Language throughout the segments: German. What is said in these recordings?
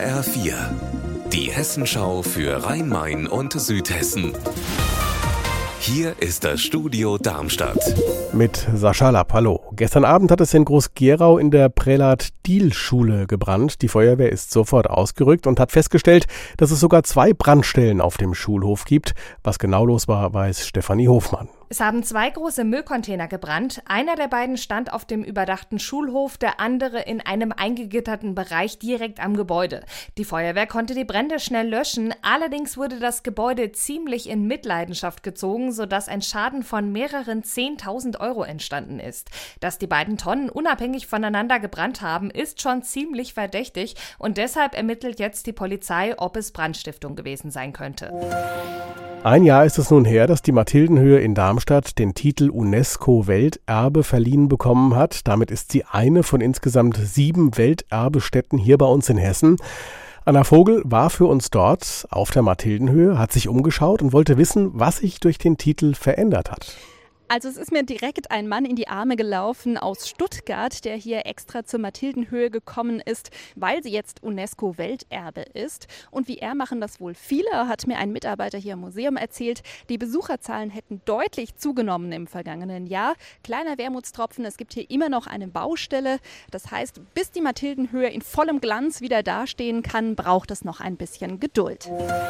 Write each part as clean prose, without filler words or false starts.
HR4, die Hessenschau für Rhein-Main und Südhessen. Hier ist das Studio Darmstadt. Mit Sascha Lapp, hallo. Gestern Abend hat es in Groß-Gerau in der Prälat-Diel-Schule gebrannt. Die Feuerwehr ist sofort ausgerückt und hat festgestellt, dass es sogar 2 Brandstellen auf dem Schulhof gibt. Was genau los war, weiß Stefanie Hofmann. Es haben 2 große Müllcontainer gebrannt. Einer der beiden stand auf dem überdachten Schulhof, der andere in einem eingegitterten Bereich direkt am Gebäude. Die Feuerwehr konnte die Brände schnell löschen, allerdings wurde das Gebäude ziemlich in Mitleidenschaft gezogen, sodass ein Schaden von mehreren 10.000 € entstanden ist. Dass die beiden Tonnen unabhängig voneinander gebrannt haben, ist schon ziemlich verdächtig und deshalb ermittelt jetzt die Polizei, ob es Brandstiftung gewesen sein könnte. Ein Jahr ist es nun her, dass die Mathildenhöhe in Darmstadt den Titel UNESCO-Welterbe verliehen bekommen hat. Damit ist sie eine von insgesamt 7 Welterbestätten hier bei uns in Hessen. Anna Vogel war für uns dort auf der Mathildenhöhe, hat sich umgeschaut und wollte wissen, was sich durch den Titel verändert hat. Also es ist mir direkt ein Mann in die Arme gelaufen aus Stuttgart, der hier extra zur Mathildenhöhe gekommen ist, weil sie jetzt UNESCO-Welterbe ist. Und wie er machen das wohl viele, hat mir ein Mitarbeiter hier im Museum erzählt. Die Besucherzahlen hätten deutlich zugenommen im vergangenen Jahr. Kleiner Wermutstropfen, es gibt hier immer noch eine Baustelle. Das heißt, bis die Mathildenhöhe in vollem Glanz wieder dastehen kann, braucht es noch ein bisschen Geduld.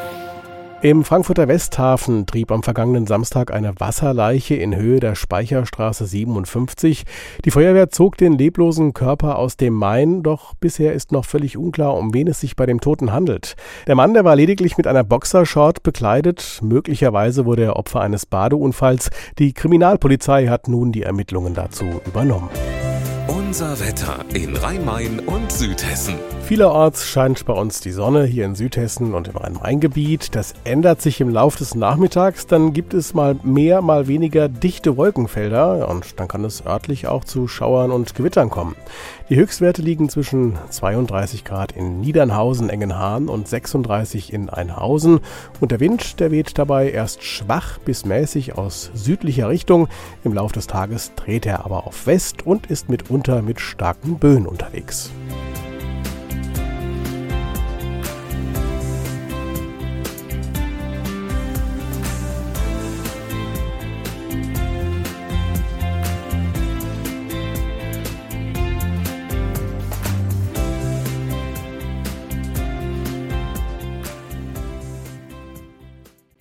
Im Frankfurter Westhafen trieb am vergangenen Samstag eine Wasserleiche in Höhe der Speicherstraße 57. Die Feuerwehr zog den leblosen Körper aus dem Main, doch bisher ist noch völlig unklar, um wen es sich bei dem Toten handelt. Der Mann, der war lediglich mit einer Boxershort bekleidet. Möglicherweise wurde er Opfer eines Badeunfalls. Die Kriminalpolizei hat nun die Ermittlungen dazu übernommen. Unser Wetter in Rhein-Main und Südhessen. Vielerorts scheint bei uns die Sonne, hier in Südhessen und im Rhein-Main-Gebiet. Das ändert sich im Laufe des Nachmittags. Dann gibt es mal mehr, mal weniger dichte Wolkenfelder und dann kann es örtlich auch zu Schauern und Gewittern kommen. Die Höchstwerte liegen zwischen 32 Grad in Niedernhausen, Engenhahn und 36 in Einhausen. Und der Wind, der weht dabei erst schwach bis mäßig aus südlicher Richtung. Im Laufe des Tages dreht er aber auf West und ist mitunter mit starken Böen unterwegs.